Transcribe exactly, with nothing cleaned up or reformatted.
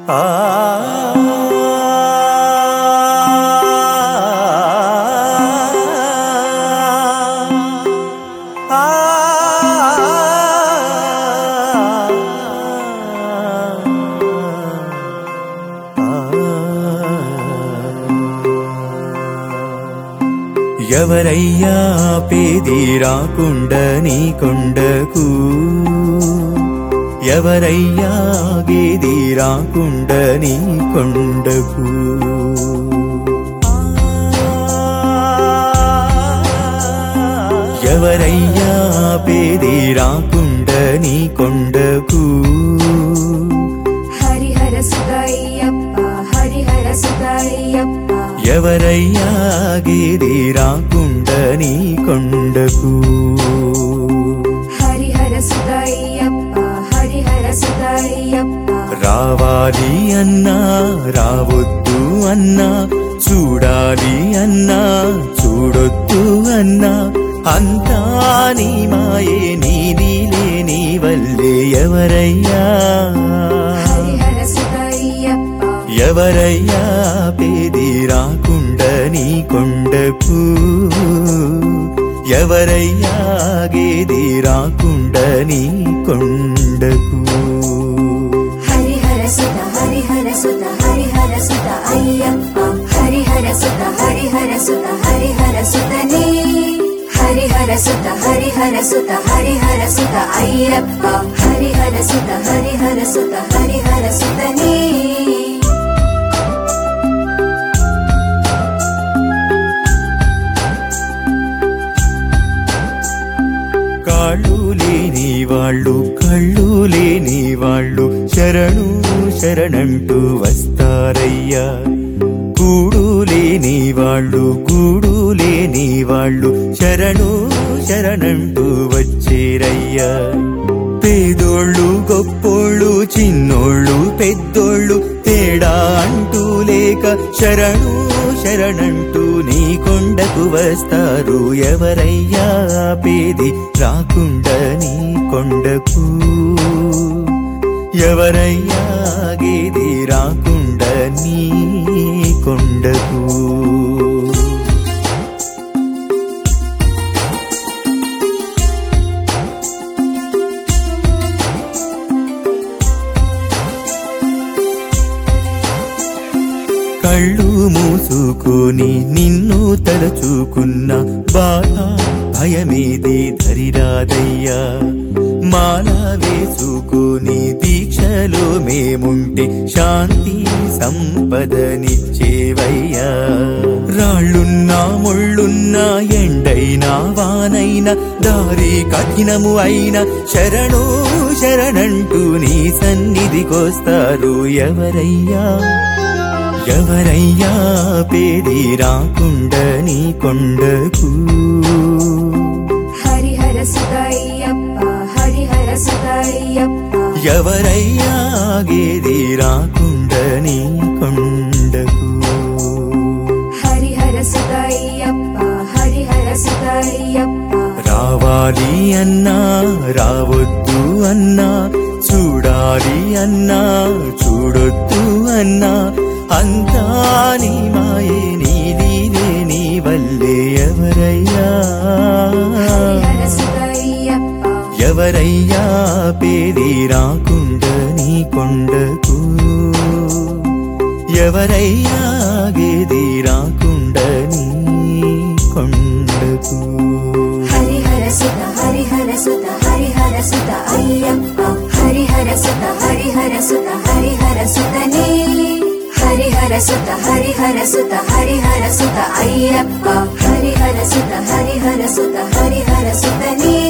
ఆ ఎవరయ్యా పేది రాకుండా నీ కొండకు, ఎవరయ్యా గేది రాకుండా నీ కొండకు. ఎవరయ్యా పేది రాకుండా నీ కొండకు. హరిహర సుతయ్యప్ప హరిహర సుతయ్యప్ప. ఎవరయ్యా గేది రాకుండా నీ కొండకు. హరిహర సుతయ్యప్ప హరిహర సుతయ్యప్ప. రావాలి అన్నా రావద్దు అన్నా, చూడాలి అన్నా చూడొద్దు అన్నా, అంతా నీ మాయే నీది లేని వల్లే. ఎవరయ్యా హరిహర సుతయ్యప్ప. ఎవరయ్యా పేది రాకుండా నీ కొండకు. ఎవరయ్యా గేది రాకుండా నీ కొండకు. హరిహర సుత హరిహర సుత హరిహర సుత అయ్యప్ప. హరిహర సుత హరిహర సుత హరిహర సుతనే. హరిహర సుత హరిహర సుత హరిహర సుత అయ్యప్ప. హరిహర సుత హరిహర సుత హరిహర సుతనే. కాళ్ళు లేని వాళ్ళు కళ్ళు లేని వాళ్ళు శరణు శరణంటూ వస్తారయ్యా. గూడు లేని వాళ్ళు గూడు లేని వాళ్ళు శరణు శరణంటూ వచ్చేరయ్యా. పేదోళ్ళు గొప్పోళ్ళు చిన్నోళ్ళు పెద్దోళ్ళు తేడా అంటూ లేక శరణు శరణంటూ నీ కొండకు వస్తారు. ఎవరయ్యా పేది రాకుండా నీ కొండకు. ఎవరయ్యా గేది రాకుండా నీ కొండకు. కళ్ళు మూసుకొని నిన్ను తలచుకున్న బాధ భయమేది ధరిరాదయ్యా. మాల వేసుకొని దీక్షలో మేముంటే శాంతి సంపదనిచ్చేవయ్యా. రాళ్ళున్నా ముళ్ళున్నా ఎండైనా వానైనా దారి కఠినము అయినా శరణు శరణంటూ నీ సన్నిధికొస్తారు. ఎవరయ్యా ఎవరయ్యా పేది రాకుండా నీ కొండకు. హరిహర సుతయ్యప్ప హరిహర సుతయ్యప్ప. ఎవరయ్యా గేది రాకుండా నీ కొండకు. హరిహర సుతయ్యప్ప హరిహర సుతయ్యప్ప. రావాలి అన్నా రావద్దు అన్నా, చూడాలి అన్నా చూడొద్దు అన్నా, అంతా నీ మాయే నీది లేని వల్లే. ఎవరయ్యా హరిహర సుతయ్యప్ప. ఎవరయ్యా పేది రాకుండా నీ కొండకు. ఎవరయ్యా గేది రాకుండా నీ కొండకు. హరిహర సుత హరిహర సుత హరిహర సుత అయ్యప్ప. హరిహర సుత హరిహర సుత హరిహర సుతనే. హరిహర సుత హరిహర సుత హరిహర సుత అయ్యప్ప. హరిహర సుత హరిహర సుత హరిహర సుతనే.